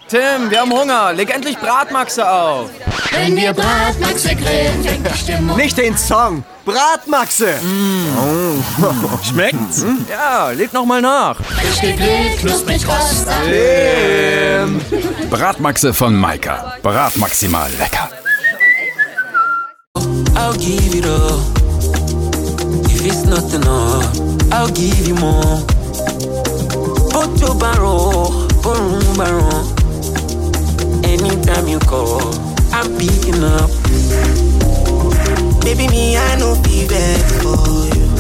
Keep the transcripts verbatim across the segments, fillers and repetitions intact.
Tim, wir haben Hunger. Leg endlich Bratmaxe auf. Wenn wir Bratmaxe grillen, fängt die Stimmung. Nicht den Song, Bratmaxe. Mm. Oh. Schmeckt's? Hm? Ja, leg noch mal nach. Frisch gegrillt, knusprig rost am Tim. Bratmaxe von Maika. Brat maximal lecker. I'll give it all. If it's not enough, I'll give you more. Put your barrel, boom barrel. Anytime you call, I'm picking up. Baby, me, I know be bad for you.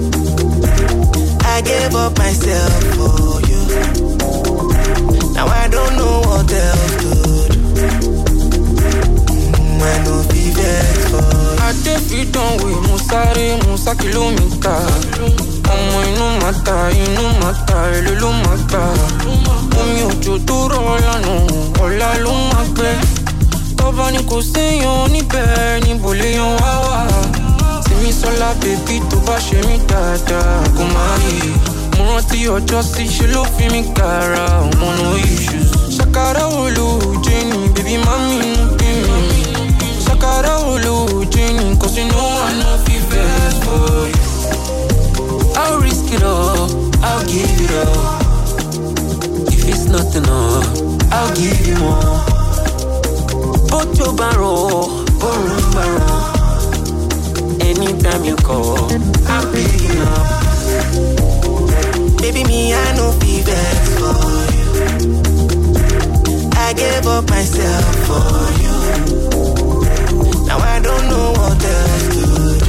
I gave up myself for you. Now I don't know what else to do. Mm, I know be bad for you. I defeat don't we Musari, Musa kilomita. Ọmọ inú mata, inú mata, èlé ló máa gbà. Omi òjò tó rọ̀ lánàá, ọ̀la ló máa gbẹ. Tọ́ba ni kò séèyàn níbẹ̀, níbo léèyàn wá wà. Tèmi sọ́lá bèbí tó bá ṣe mí dáadáa, kò máa rí. Mo rántí ọjọ́ sí ṣe ló fi mí kára, ọmọ no issues. Ṣàkàrà olóòjé ni bèbí má mi nú bí mi. Ṣàkàrà olóòjé ni kò sí no one no fit vex for you. I'll risk it all, I'll give it all. If it's not enough, I'll give you more. Put your barrel, boom barrel. Anytime you call, I'm picking up. Baby, me, I know be bad for you. I gave up myself for you. Now I don't know what else to do.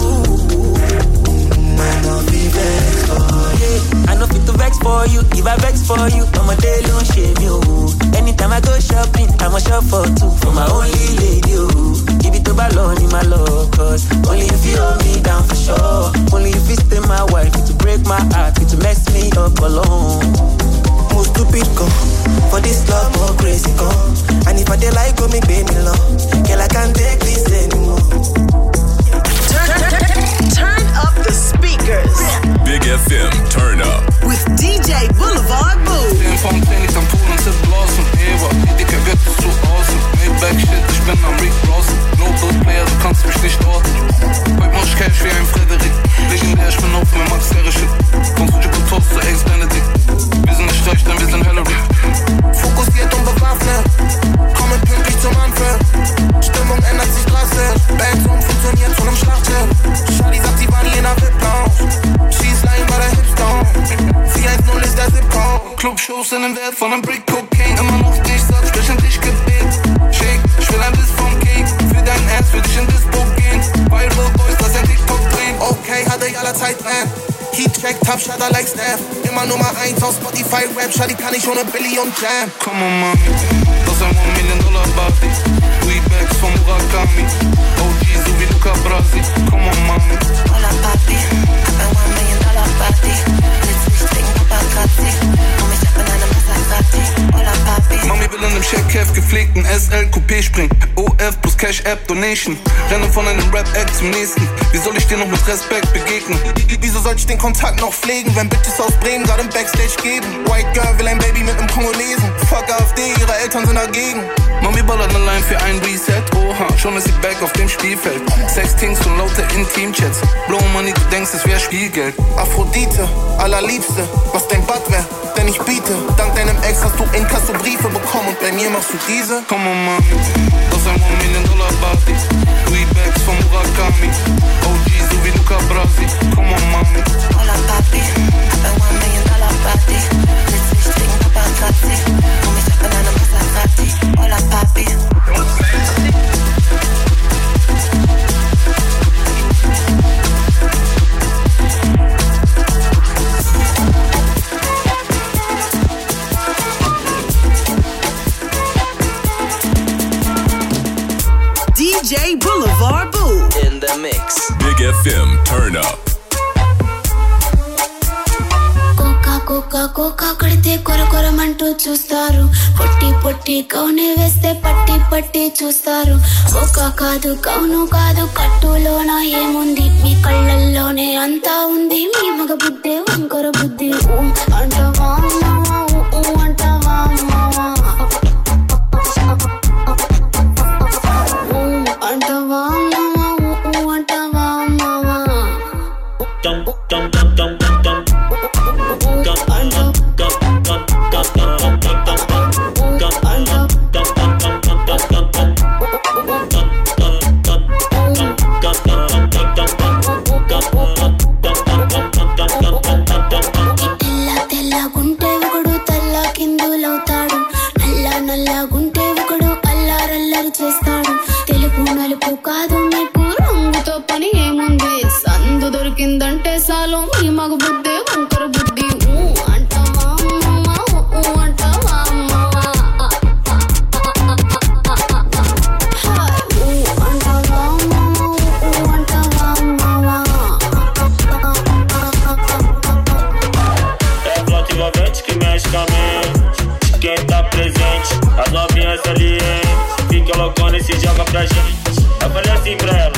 Mm, I know be bad for you. I know fit to vex for you, if I vex for you, I'm a day long shame you. Anytime I go shopping, I'm a shop for two for my only lady. Oh. Give it to Balon in my love, cause only if you hold me down for sure. Only if you stay my wife, to break my heart, to mess me up alone. Most stupid go for this love more crazy go. And if I dey like go make baby love, girl I can't take this anymore. Turn, turn, turn up the speakers. Big F M, turn up. With D J Boulevard Boo. Den vom Tennis am Pool und sitzt draußen. Eva, die Dicke wird zu außen. Maybach shit, ich bin am Rick Ross. Global Player, du kannst mich nicht orten. Heute mach ich Cash wie ein Frederik. Legendär, ich bin auf mein Max Herre Shit. Von Sujico Toast zu Ex-Benedict. Wir sind nicht reich, denn wir sind Hillary. Fokussiert und bewaffnet. Kommen pünktlich zum Anfang. Stimmung ändert sich drastisch. Bandzoom funktioniert zu einem Schlachtschiff. Charlie sagt, sie war nie in der V I P-Lounge. She's lying bei der Hipstone. vier eins null ist der Zip-Code. Clubshows in dem Wert von einem Brick Cocaine. Immer noch nicht satt, sprich in dich gebet. Shake, ich will ein Biss vom Cake. Für dein Ass, für dich in Dispo gehen. Viral Boys, das ein TikTok drehen. Okay, hatte ich aller Zeit dran. Heat check, top shot, I like Steph. Immer Nummer eins auf Spotify Rap. Charlie kann ich ohne Billy und Jam. Come on, Mami, das ist ein one million dollar Party. Weedbacks vom Murakami. O G, so wie Luca Brasi. Come on, Mami. Hola, Papi, hab ein one million dollar Party. Willst nicht wegen Paparazzi. Und ich hab in einem Maserati. Hola, Papi. Mami will in einem Checkheft gepflegten S L Coupé springen. O F plus Cash App Donation. Renne von einem Rap-Act zum nächsten. Wie soll ich dir noch mit Respekt begegnen? Wieso soll ich den Kontakt noch pflegen, wenn Bitches aus Bremen gerade im Backstage geben? White Girl will ein Baby mit einem Kongolesen. Fuck A F D, ihre Eltern sind dagegen. Mami ballert allein für ein Reset. Oha, schon ist sie back auf dem Spielfeld. Sextings und laute Intim-Chats. Blow Money, du denkst, es wär Spielgeld. Aphrodite, allerliebste, was dein Bad wär, denn ich biete. Dank deinem Ex hast du Inkasso-Briefe bekommen und bei mir machst du diese. Come on, Mami, das ist ein one million dollar Party. Weedbacks vom Murakami. O G, so wie Luca Brasi. Come on, Mami. Hola, Papi, hab ein one million dollar Party. Willst nicht wegen Paparazzi. Und ich hab in einem Maserati. Hola, Papi. D J Boulevard Boo. In the mix. Big F M, turn up. కోకా కోకా కడితే కొర కొరమంటూ చూస్తారు పొట్టి పొట్టి కౌనే వేస్తే పట్టి పట్టి చూస్తారు cocoa కాదు కౌను కాదు కట్టులోన ఏముంది మీ కళ్ళల్లోనే అంతా ఉంది మీ మగ బుద్ధి వంకర బుద్ధి అంటవా అంటవా As novinhas ali, hein? Fica loucona e se joga pra gente. Eu falei assim pra ela.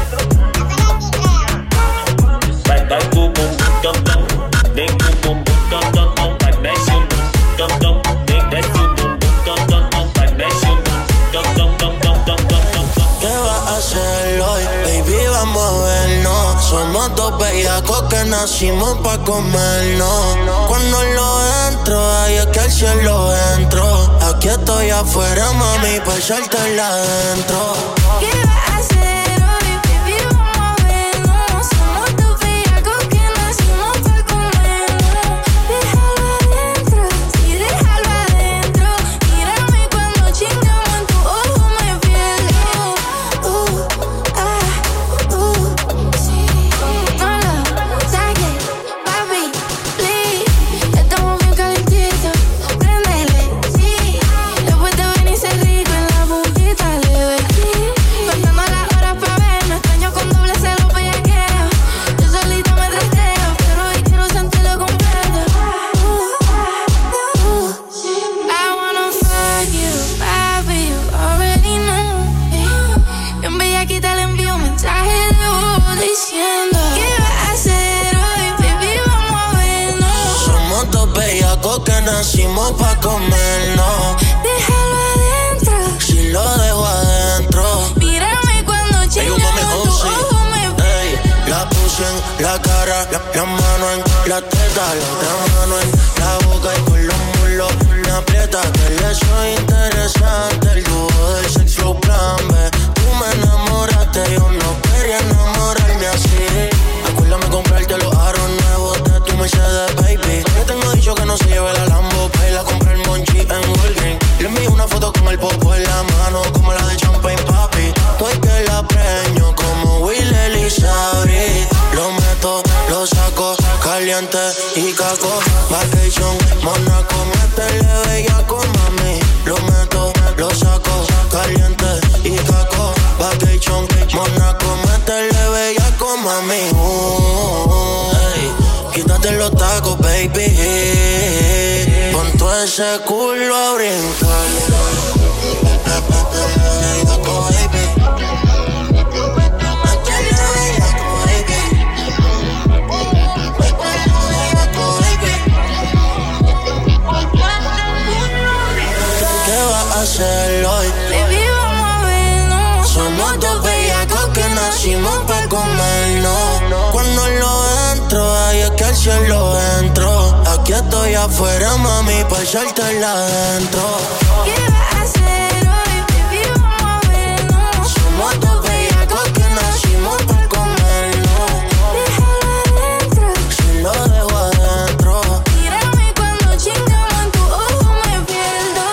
Vai, vai com o bumbum, tam, tam. Vem com o bumbum, tam, tam, tam. Vai, mexe o bumbum, tam, tam. Vem, desce o bumbum, tam, tam, tam. Vai, mexe o bumbum, tam, tam, tam, tam, tam, tam, tam. ¿Qué vas a hacer hoy? Baby, vamos a vernos. Somos dos bellacos que nacimos pa' comernos. Cuando lo entro, ahí es que el cielo entró. Aquí estoy afuera, mami, pa' echártela adentro. ¿Qué vas a hacer hoy? Baby, vamos a vernos. Somos dos bellacos que nacimos pa' comernos. Déjalo adentro, sí, déjalo adentro. Mírame cuando chingamos, en tu ojo me pierdo. Uh, ah, uh, sí. No lo saques, papi, please. Estamos bien calentitos, préndele, sí. Después de venir ser rico en la bullita le doy clic. Contando las horas pa' vernos, extraño con doble celo bellaqueo. Yo solita me trasteo, pero hoy quiero sentirlo completo. Uh, uh, I wanna fuck you, papi, you already know. Bien bellaquita le envío un mensaje de voz diciendo: ¿qué vas a hacer hoy, baby? Vamos a vernos. Somos dos bellacos que nacimos pa' comernos. Déjalo adentro, Si lo dejo adentro. mírame cuando Ey, chingamos, mami, en oh, tu sí. ojo me Ey, la puse en la cara, la, la mano en la teta, la otra mano en la boca y con los muslos me aprieta. Que le soy interesante, el dúo del sex flow plan B. Tú me enamoraste, yo no quería enamorarme así. Acuérdame comprarte los aros nuevos de tu Mercedes, baby. Yo tengo dicho que no se lleve la Lambo, pa' ir a comprar el Monchi en Walgreens. Le envío una foto con el popo en la mano, como la de Champagne Papi. Estoy que la preño como Will Elizabeth. Lo meto, lo saco, caliente y caco. Vacation, Monaco, métele bellaco, mami. Lo meto, lo saco, caliente y caco. Vacation, Monaco, métele bellaco, mami. Uh, ey, quítate los tacos, baby. Pon todo ese culo a brincar. Bellaco, baby. ¿Qué vas a hacer hoy? baby, vamos a vernos. Somos dos bellacos que nacimos pa' comernos. Cuando lo entro, ahí es que el cielo entró. Aquí estoy afuera, mami, pa' echártela adentro. ¿Qué vas a hacer hoy, baby? Vamos a vernos. Somos dos bellacos que nacimos pa' comernos. Déjalo adentro, Si lo dejo adentro. mírame cuando chingamos, en tu ojo me pierdo.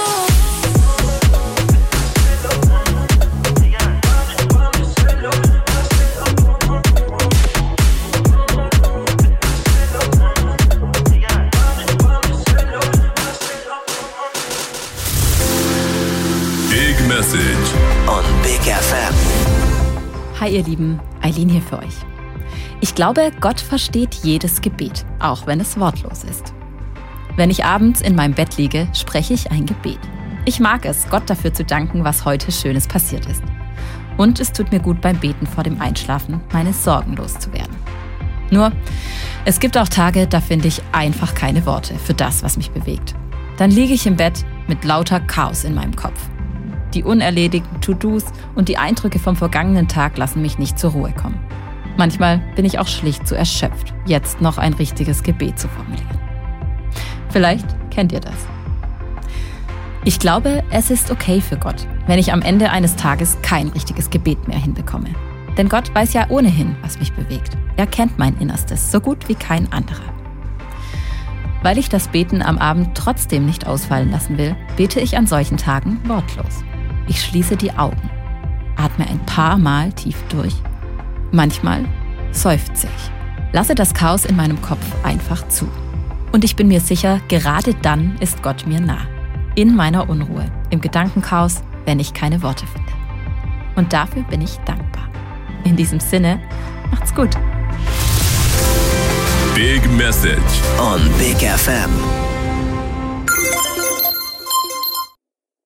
Big Message on Big F M. Hi ihr Lieben, Eileen hier für euch. Ich glaube, Gott versteht jedes Gebet, auch wenn es wortlos ist. Wenn ich abends in meinem Bett liege, spreche ich ein Gebet. Ich mag es, Gott dafür zu danken, was heute Schönes passiert ist. Und es tut mir gut beim Beten vor dem Einschlafen, meine Sorgen loszuwerden. Nur, es gibt auch Tage, da finde ich einfach keine Worte für das, was mich bewegt. Dann liege ich im Bett mit lauter Chaos in meinem Kopf. Die unerledigten To-Dos und die Eindrücke vom vergangenen Tag lassen mich nicht zur Ruhe kommen. Manchmal bin ich auch schlicht zu erschöpft, jetzt noch ein richtiges Gebet zu formulieren. Vielleicht kennt ihr das. Ich glaube, es ist okay für Gott, wenn ich am Ende eines Tages kein richtiges Gebet mehr hinbekomme. Denn Gott weiß ja ohnehin, was mich bewegt. Er kennt mein Innerstes so gut wie kein anderer. Weil ich das Beten am Abend trotzdem nicht ausfallen lassen will, bete ich an solchen Tagen wortlos. Ich schließe die Augen, atme ein paar Mal tief durch. Manchmal seufze ich, lasse das Chaos in meinem Kopf einfach zu. Und ich bin mir sicher, gerade dann ist Gott mir nah. In meiner Unruhe, im Gedankenchaos, wenn ich keine Worte finde. Und dafür bin ich dankbar. In diesem Sinne, macht's gut. Big Message on Big F M.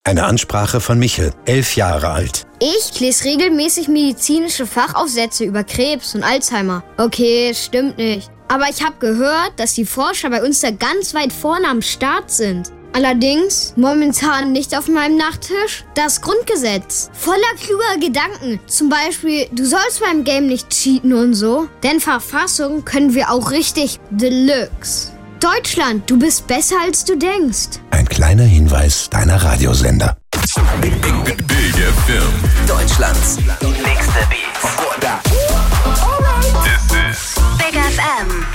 Eine Ansprache von Michel, elf Jahre alt. Ich lese regelmäßig medizinische Fachaufsätze über Krebs und Alzheimer. Okay, stimmt nicht. Aber ich habe gehört, dass die Forscher bei uns da ganz weit vorne am Start sind. Allerdings momentan nicht auf meinem Nachttisch das Grundgesetz. Voller kluger Gedanken. Zum Beispiel, du sollst beim Game nicht cheaten und so. Denn Verfassung können wir auch richtig Deluxe. Deutschland, du bist besser als du denkst. Ein kleiner Hinweis deiner Radiosender. Big, Big, Big F M. Deutschlands nächste Beats. This is Big F M.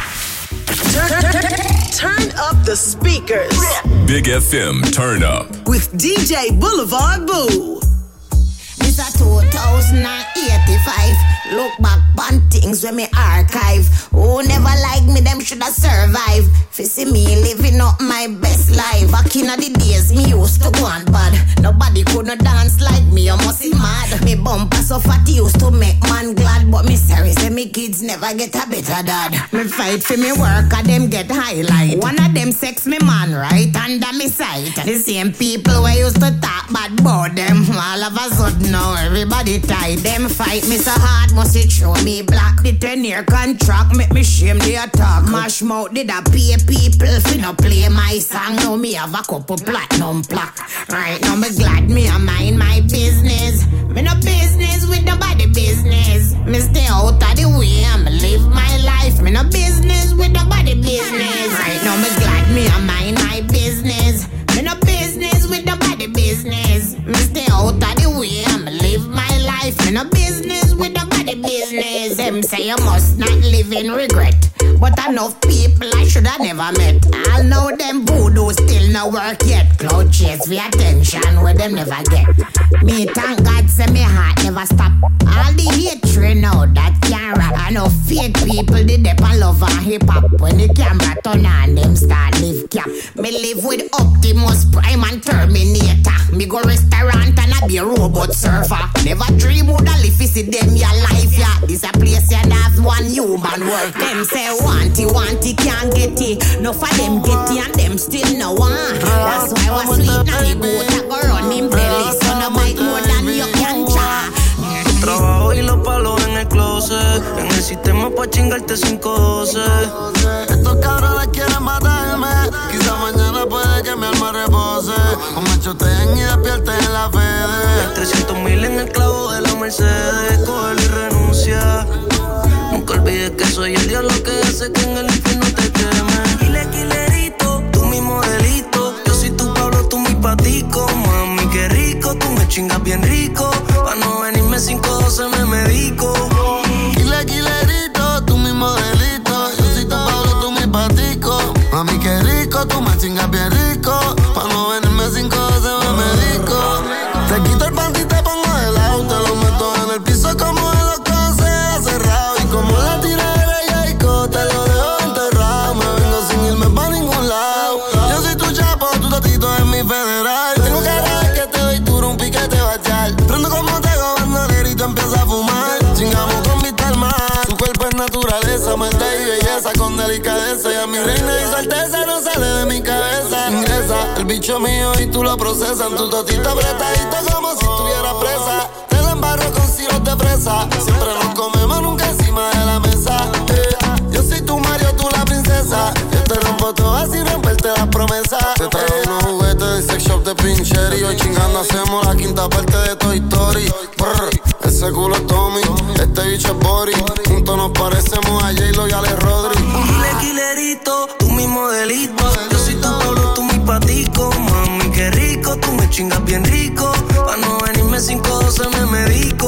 Turn, turn, turn up the speakers. Big F M Turn Up. With D J Boulevard Boo. It's a two thousand eighty-five. Look back on things when me archive. Who never like me, them shoulda survive. Fi see me living up my best life. Back in the days, me used to go on bad. Nobody could not dance like me, you must be mad. Me bumper so fat used to make man glad. But me sorry, say me kids never get a better dad. Me fight for me work, and them get highlight. One of them sex me man right under me sight. The same people where used to talk bad about them, all of a sudden now everybody tight. Them fight me so hard, must it show me black. The ten-year contract make me shame the attack. Mash mouth did a pay people fi no play my song. Now me have a couple platinum plaque. Right now me glad me a mind my business. Me no business with nobody business. Me stay out of the way and me live my life. Me no business with nobody business. Right now me glad me a mind my business. Me no business with nobody business. Me stay out of the way and me live my life. Me no business with nobody business. Them say you must not live in regret. But enough people I shoulda never met. I'll know them voodoo still no work yet. Cloud chase for attention where them never get. Me thank God say me heart never stop. All the hatred now that can't rap. I know fake people did they pan love and hip hop. When the camera turn on them start live cap. Me live with Optimus Prime and Terminator. Me go restaurant and I be a robot surfer. Never dream would I live see them your life yeah. This a place you have one human work. Them say wanty wanty can't get it. No for them get it and them still no want. That's why I was sweet now the goat I go run him belly. So no bite more than you can try. Trabajo y los palos en el closet. En el sistema pa' chingarte cinco doce. Estos cabrones quieren matarme. Quizá mañana puede que mi alma repose. O me choteen y despierten la fe. trescientos mil en el clavo de la Mercedes. Cógelo y renuncia. Nunca olvides que soy el diablo que hace que en el infierno te queme. Kile, kilerito, tú mi modelito. Yo soy tu Pablo, tú mi patico. Mami, qué rico, tú me chingas bien rico. Pa' no venirme cinco doce me medico. Kile, kilerito, tú mi modelito. Yo soy tu Pablo, tú mi patico. Mami, qué rico, tú me chingas bien rico. Pa' no venirme cinco doce me medico. Te quito el panty y te pongo de lado. Te lo meto en el piso como en los cosas cerrado. Y como la tira de Bellaico, te lo dejo enterrado. Me vengo sin irme pa' ningún lado. Yo soy tu chapo, tu tatito es mi federal. Tengo cara de que te doy duro, un piquete bachal. Prendo como tego, bandolero y te empieza a fumar. Chingamos con vista al mar. Tu cuerpo es naturaleza, maldad y belleza con delicadeza. Y a mi reina y su alteza no sale de mi cabeza. Ingresa el bicho mío y tú lo procesas. En tu totito apretadito como si estuviera presa. Te la embarro con sirope de fresa. Siempre nos comemos nunca encima de la mesa. Eh, yo soy tu Mario, tú la princesa. Yo te rompo todas sin romperte las promesas. Te traigo unos juguetes del sex shop de Pinchery. Hoy chingando hacemos la quinta parte de Toy Story. Brr, ese culo es Tommy, este bicho es Boris. Juntos nos parecemos a J-Lo y Ale Rodri. Kile, kilerito, tú mi modelito. Yo soy tu Pablo, tú mi patico. Mami, qué rico, tú me chingas bien rico.